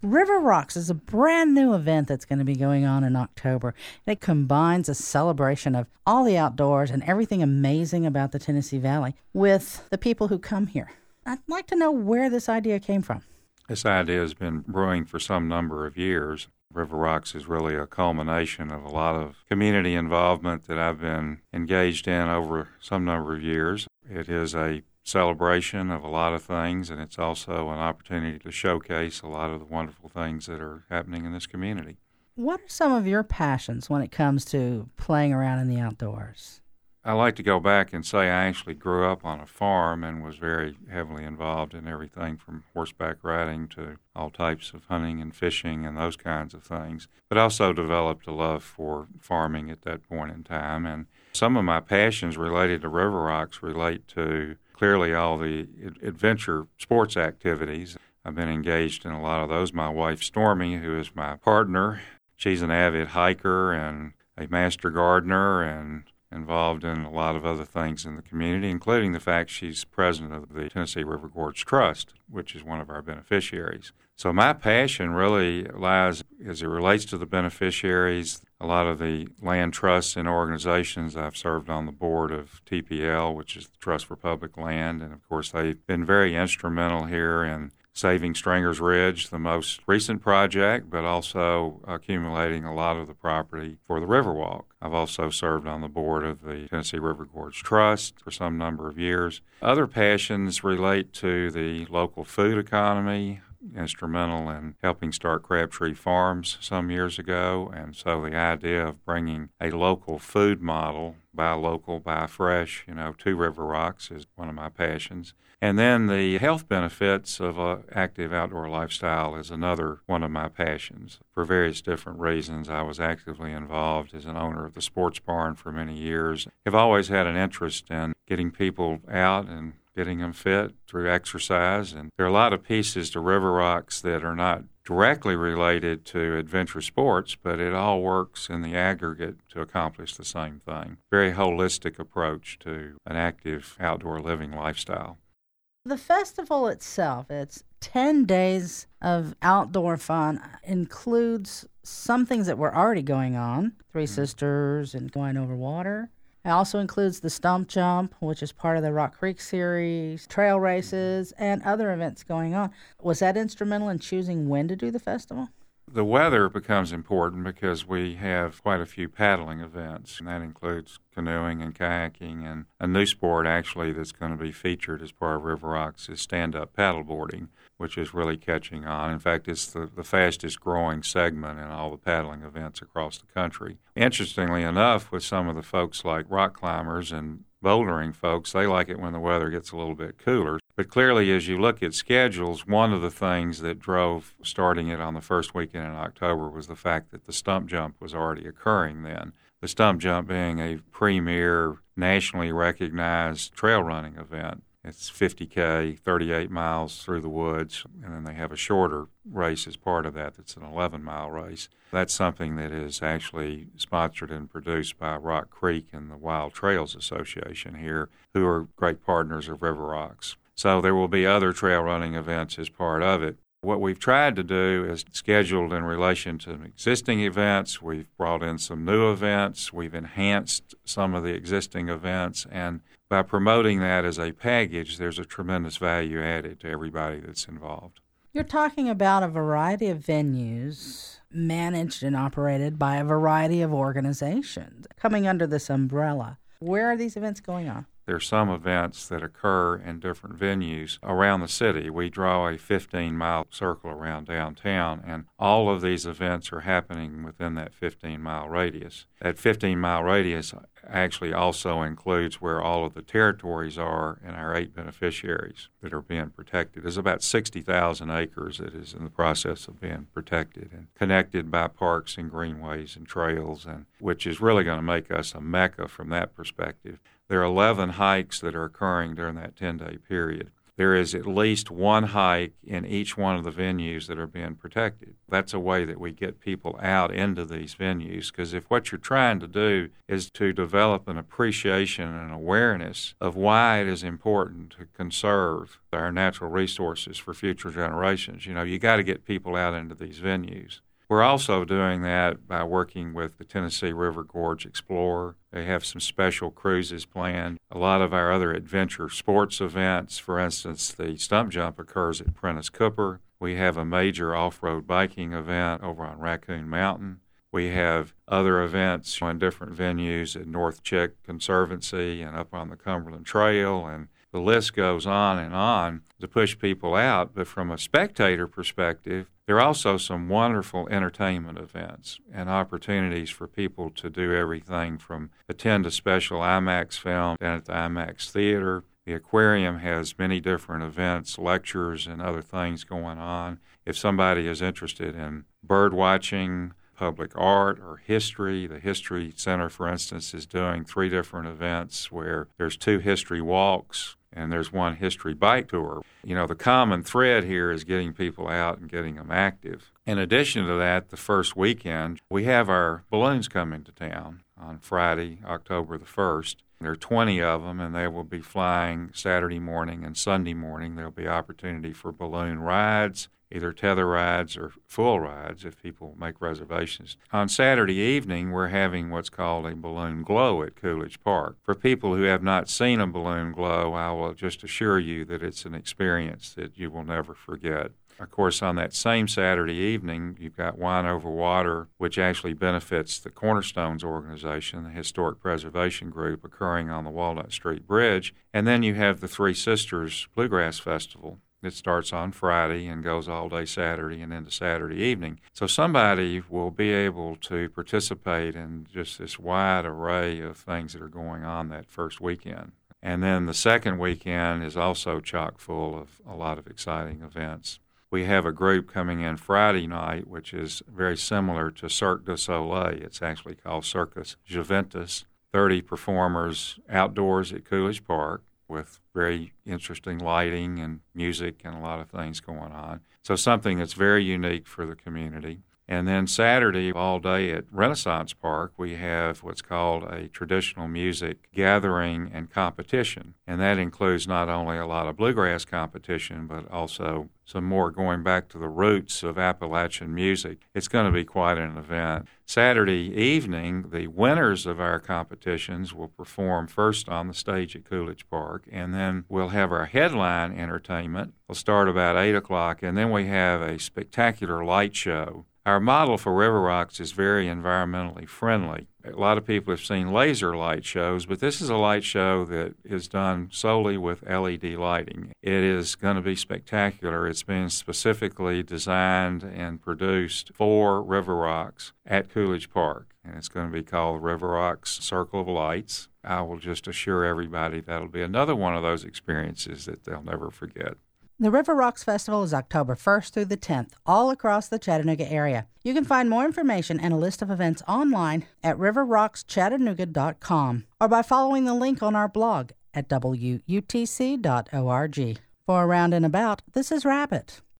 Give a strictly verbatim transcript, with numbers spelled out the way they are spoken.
River Rocks is a brand new event that's going to be going on in October. It combines a celebration of all the outdoors and everything amazing about the Tennessee Valley with the people who come here. I'd like to know where this idea came from. This idea has been brewing for some number of years. River Rocks is really a culmination of a lot of community involvement that I've been engaged in over some number of years. It is a celebration of a lot of things, and it's also an opportunity to showcase a lot of the wonderful things that are happening in this community. What are some of your passions when it comes to playing around in the outdoors? I like to go back and say I actually grew up on a farm and was very heavily involved in everything from horseback riding to all types of hunting and fishing and those kinds of things, but also developed a love for farming at that point in time. And some of my passions related to River Rocks relate to clearly all the adventure sports activities. I've been engaged in a lot of those. My wife, Stormy, who is my partner, she's an avid hiker and a master gardener and involved in a lot of other things in the community, including the fact she's president of the Tennessee River Gorge Trust, which is one of our beneficiaries. So my passion really lies as it relates to the beneficiaries. A lot of the land trusts and organizations, I've served on the board of T P L, which is the Trust for Public Land, and of course they've been very instrumental here in saving Stringer's Ridge, the most recent project, but also accumulating a lot of the property for the Riverwalk. I've also served on the board of the Tennessee River Gorge Trust for some number of years. Other passions relate to the local food economy, instrumental in helping start Crabtree Farms some years ago, and so the idea of bringing a local food model, buy local, buy fresh, you know, to River Rocks is one of my passions. And then the health benefits of an active outdoor lifestyle is another one of my passions. For various different reasons, I was actively involved as an owner of the sports barn for many years. I've always had an interest in getting people out and getting them fit through exercise. And there are a lot of pieces to River Rocks that are not directly related to adventure sports, but it all works in the aggregate to accomplish the same thing. Very holistic approach to an active outdoor living lifestyle. The festival itself, it's ten days of outdoor fun, includes some things that were already going on, Three mm-hmm. Sisters and Going Over Water. It also includes the Stump Jump, which is part of the Rock Creek series, trail races, and other events going on. Was that instrumental in choosing when to do the festival? The weather becomes important because we have quite a few paddling events, and that includes canoeing and kayaking, and a new sport actually that's going to be featured as part of River Rocks is stand-up paddleboarding, which is really catching on. In fact, it's the, the fastest growing segment in all the paddling events across the country. Interestingly enough, with some of the folks like rock climbers and bouldering folks, they like it when the weather gets a little bit cooler. But clearly, as you look at schedules, one of the things that drove starting it on the first weekend in October was the fact that the Stump Jump was already occurring then. The Stump Jump being a premier, nationally recognized trail running event. It's fifty K, thirty-eight miles through the woods, and then they have a shorter race as part of that that's an eleven-mile race. That's something that is actually sponsored and produced by Rock Creek and the Wild Trails Association here, who are great partners of River Rocks. So there will be other trail running events as part of it. What we've tried to do is scheduled in relation to existing events. We've brought in some new events. We've enhanced some of the existing events, and by promoting that as a package, there's a tremendous value added to everybody that's involved. You're talking about a variety of venues managed and operated by a variety of organizations coming under this umbrella. Where are these events going on? There's some events that occur in different venues around the city. We draw a fifteen-mile circle around downtown, and all of these events are happening within that fifteen-mile radius. That fifteen-mile radius actually also includes where all of the territories are and our eight beneficiaries that are being protected. There's about sixty thousand acres that is in the process of being protected and connected by parks and greenways and trails, and which is really going to make us a mecca from that perspective. There are eleven hikes that are occurring during that ten-day period. there is at least one hike in each one of the venues that are being protected. That's a way that we get people out into these venues, because if what you're trying to do is to develop an appreciation and awareness of why it is important to conserve our natural resources for future generations, you know, you got to get people out into these venues. We're also doing that by working with the Tennessee River Gorge Explorer. They have some special cruises planned. A lot of our other adventure sports events, for instance, the stump jump occurs at Prentice Cooper. We have a major off-road biking event over on Raccoon Mountain. We have other events in different venues at North Chick Conservancy and up on the Cumberland Trail, and the list goes on and on to push people out. But from a spectator perspective, there are also some wonderful entertainment events and opportunities for people to do everything from attend a special IMAX film down at the IMAX Theater. The aquarium has many different events, lectures, and other things going on. If somebody is interested in bird watching, public art, or history, the History Center, for instance, is doing three different events where there's two history walks and there's one history bike tour. You know, the common thread here is getting people out and getting them active. In addition to that, the first weekend, we have our balloons coming to town on Friday, October the first. There are twenty of them, and they will be flying Saturday morning and Sunday morning. There will be opportunity for balloon rides, either tether rides or full rides if people make reservations. On Saturday evening, we're having what's called a balloon glow at Coolidge Park. For people who have not seen a balloon glow, I will just assure you that it's an experience that you will never forget. Of course, on that same Saturday evening, you've got Wine Over Water, which actually benefits the Cornerstones organization, the Historic Preservation Group, occurring on the Walnut Street Bridge. And then you have the Three Sisters Bluegrass Festival. It starts on Friday and goes all day Saturday and into Saturday evening. So somebody will be able to participate in just this wide array of things that are going on that first weekend. And then the second weekend is also chock full of a lot of exciting events. We have a group coming in Friday night, which is very similar to Cirque du Soleil. It's actually called Circus Juventus. thirty performers outdoors at Coolidge Park with very interesting lighting and music and a lot of things going on. So something that's very unique for the community. And then Saturday, all day at Renaissance Park, we have what's called a traditional music gathering and competition. And that includes not only a lot of bluegrass competition, but also some more going back to the roots of Appalachian music. It's going to be quite an event. Saturday evening, the winners of our competitions will perform first on the stage at Coolidge Park, and then we'll have our headline entertainment. It'll start about eight o'clock, and then we have a spectacular light show. Our model for River Rocks is very environmentally friendly. A lot of people have seen laser light shows, but this is a light show that is done solely with L E D lighting. It is going to be spectacular. It's been specifically designed and produced for River Rocks at Coolidge Park, and it's going to be called River Rocks Circle of Lights. I will just assure everybody that'll be another one of those experiences that they'll never forget. The River Rocks Festival is October first through the tenth, all across the Chattanooga area. You can find more information and a list of events online at river rocks chattanooga dot com or by following the link on our blog at w u t c dot org. For Around and About, this is Rabbit.